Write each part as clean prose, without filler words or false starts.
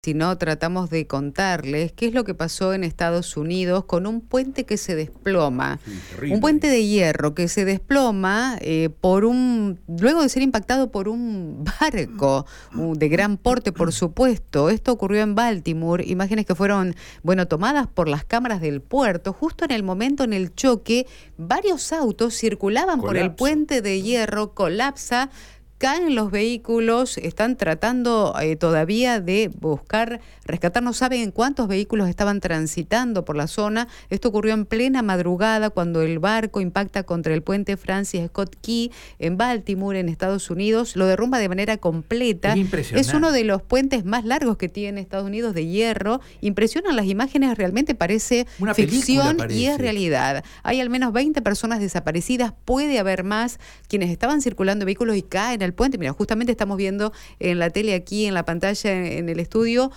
Si no, tratamos de contarles qué es lo que pasó en Estados Unidos con un puente que se desploma. Sí, terrible. Un puente de hierro que se desploma luego de ser impactado por un barco de gran porte, por supuesto. Esto ocurrió en Baltimore. Imágenes que fueron, tomadas por las cámaras del puerto. Justo en el momento en el choque, varios autos circulaban por el puente de hierro, colapsa. Caen los vehículos, están tratando todavía de rescatar, no saben cuántos vehículos estaban transitando por la zona. Esto ocurrió en plena madrugada cuando el barco impacta contra el puente Francis Scott Key en Baltimore, en Estados Unidos. Lo derrumba de manera completa. Es impresionante. Es uno de los puentes más largos que tiene Estados Unidos de hierro. Impresionan las imágenes, realmente parece una ficción película, y es realidad. Hay al menos 20 personas desaparecidas, puede haber más quienes estaban circulando vehículos y caen al puente. Mira, justamente estamos viendo en la tele aquí, en la pantalla, en el estudio,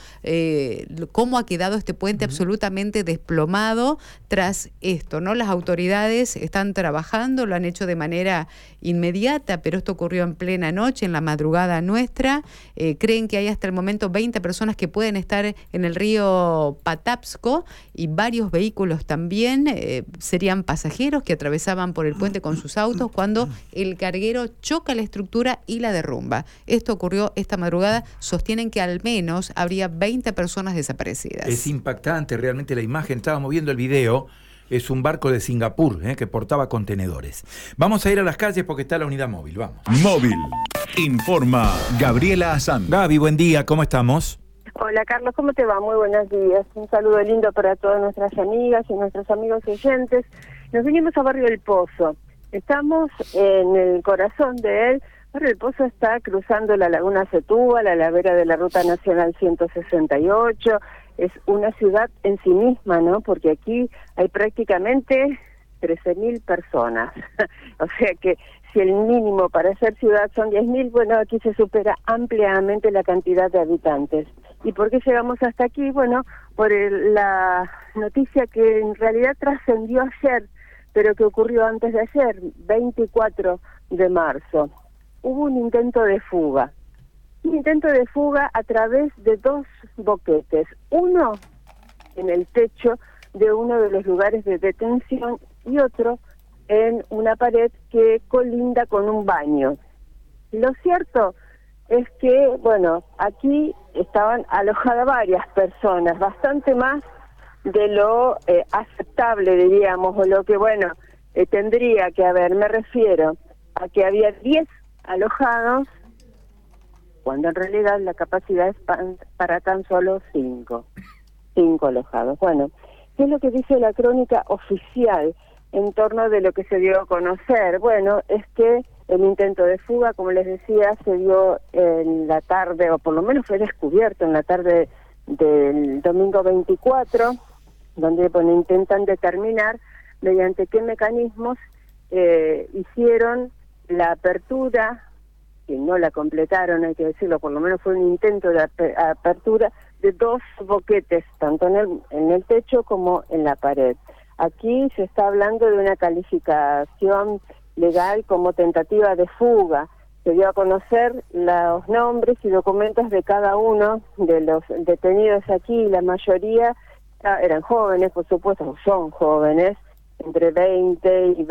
cómo ha quedado este puente absolutamente desplomado tras esto, ¿no? Las autoridades están trabajando, lo han hecho de manera inmediata, pero esto ocurrió en plena noche, en la madrugada nuestra. Creen que hay hasta el momento 20 personas que pueden estar en el río Patapsco y varios vehículos también. Serían pasajeros que atravesaban por el puente con sus autos cuando el carguero choca la estructura y la derrumba. Esto ocurrió esta madrugada. Sostienen que al menos habría 20 personas desaparecidas. Es impactante realmente la imagen. Estábamos viendo el video. Es un barco de Singapur que portaba contenedores. Vamos a ir a las calles porque está la unidad móvil. Vamos. Móvil. Informa Gabriela Azán. Gaby, buen día. ¿Cómo estamos? Hola Carlos, ¿cómo te va? Muy buenos días. Un saludo lindo para todas nuestras amigas y nuestros amigos oyentes. Nos vinimos a Barrio El Pozo. Estamos en el corazón de él. Barrio El Pozo está cruzando la Laguna Setúbal, la ladera de la Ruta Nacional 168. Es una ciudad en sí misma, ¿no? Porque aquí hay prácticamente 13.000 personas. O sea que si el mínimo para ser ciudad son 10.000, bueno, aquí se supera ampliamente la cantidad de habitantes. ¿Y por qué llegamos hasta aquí? Bueno, por la noticia que en realidad trascendió ayer, pero que ocurrió antes de ayer, 24 de marzo. Hubo un intento de fuga. Un intento de fuga a través de dos boquetes. Uno en el techo de uno de los lugares de detención y otro en una pared que colinda con un baño. Lo cierto es que, aquí estaban alojadas varias personas, bastante más de lo aceptable, diríamos, o lo que, tendría que haber. Me refiero a que había 10 alojados, cuando en realidad la capacidad es para tan solo 5 alojados. Bueno, ¿qué es lo que dice la crónica oficial en torno de lo que se dio a conocer? Bueno, es que el intento de fuga, como les decía, se dio en la tarde, o por lo menos fue descubierto en la tarde del domingo 24, donde intentan determinar mediante qué mecanismos hicieron la apertura, que no la completaron, hay que decirlo, por lo menos fue un intento de apertura de dos boquetes, tanto en el techo como en la pared. Aquí se está hablando de una calificación legal como tentativa de fuga. Se dio a conocer los nombres y documentos de cada uno de los detenidos aquí. La mayoría eran jóvenes, por supuesto, son jóvenes, entre 20 y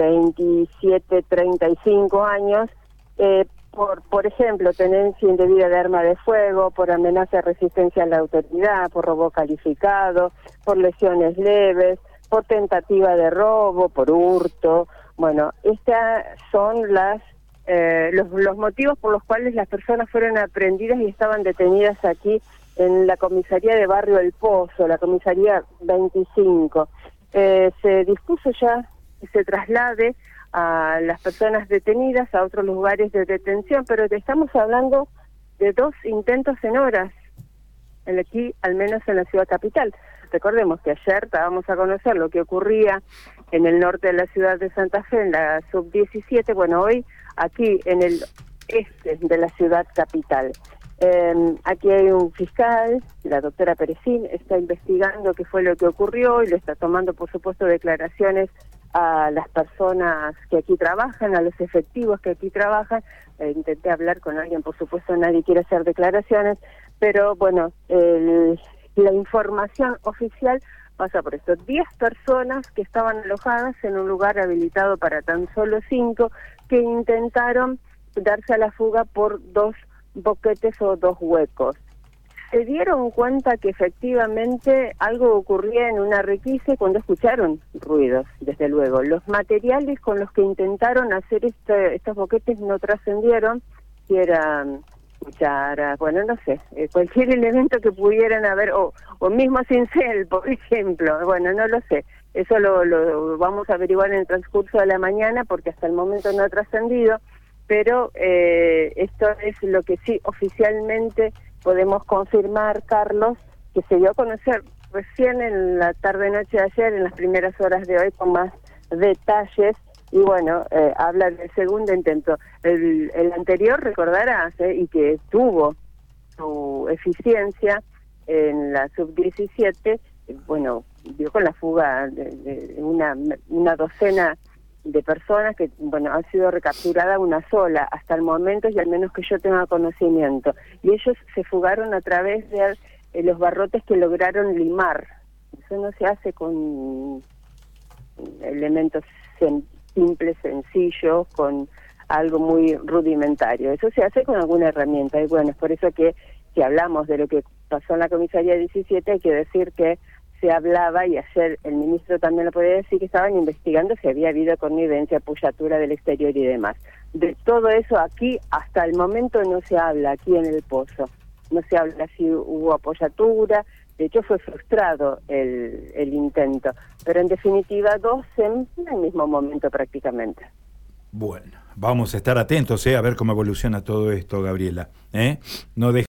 27, 35 años, por ejemplo, tenencia indebida de arma de fuego, por amenaza de resistencia a la autoridad, por robo calificado, por lesiones leves, por tentativa de robo, por hurto. Bueno, estas son los motivos por los cuales las personas fueron aprehendidas y estaban detenidas aquí en la comisaría de Barrio El Pozo, la comisaría 25. Se dispuso ya que se traslade a las personas detenidas a otros lugares de detención, pero estamos hablando de 2 intentos en horas, aquí, al menos en la ciudad capital. Recordemos que ayer estábamos a conocer lo que ocurría en el norte de la ciudad de Santa Fe, en la sub-17, hoy aquí en el este de la ciudad capital. Aquí hay un fiscal, la doctora Perecín, está investigando qué fue lo que ocurrió y le está tomando, por supuesto, declaraciones a las personas que aquí trabajan, a los efectivos que aquí trabajan. Intenté hablar con alguien, por supuesto, nadie quiere hacer declaraciones, pero bueno, la información oficial pasa por esto. 10 personas que estaban alojadas en un lugar habilitado para tan solo 5, que intentaron darse a la fuga por 2 boquetes o 2 huecos. Se dieron cuenta que efectivamente algo ocurría en una requise cuando escucharon ruidos, desde luego. Los materiales con los que intentaron hacer estos boquetes no trascendieron, que eran cucharas, bueno, no sé, cualquier elemento que pudieran haber, o mismo cincel, por ejemplo, bueno, no lo sé. Eso lo vamos a averiguar en el transcurso de la mañana, porque hasta el momento no ha trascendido, pero esto es lo que sí oficialmente podemos confirmar, Carlos, que se dio a conocer recién en la tarde-noche de ayer, en las primeras horas de hoy, con más detalles, y bueno, habla del segundo intento. El anterior, recordarás, y que tuvo su eficiencia en la sub-17, bueno, dio con la fuga de una docena de personas que, bueno, ha sido recapturada una sola hasta el momento, y al menos que yo tenga conocimiento. Y ellos se fugaron a través de los barrotes que lograron limar. Eso no se hace con elementos simples, sencillos, con algo muy rudimentario. Eso se hace con alguna herramienta. Y bueno, es por eso que si hablamos de lo que pasó en la comisaría 17, hay que decir que se hablaba, y ayer el ministro también lo podía decir, que estaban investigando si había habido connivencia, apoyatura del exterior y demás. De todo eso aquí, hasta el momento, no se habla aquí en el Pozo. No se habla si hubo apoyatura, de hecho fue frustrado el intento. Pero en definitiva, 2 en el mismo momento prácticamente. Bueno, vamos a estar atentos, a ver cómo evoluciona todo esto, Gabriela. No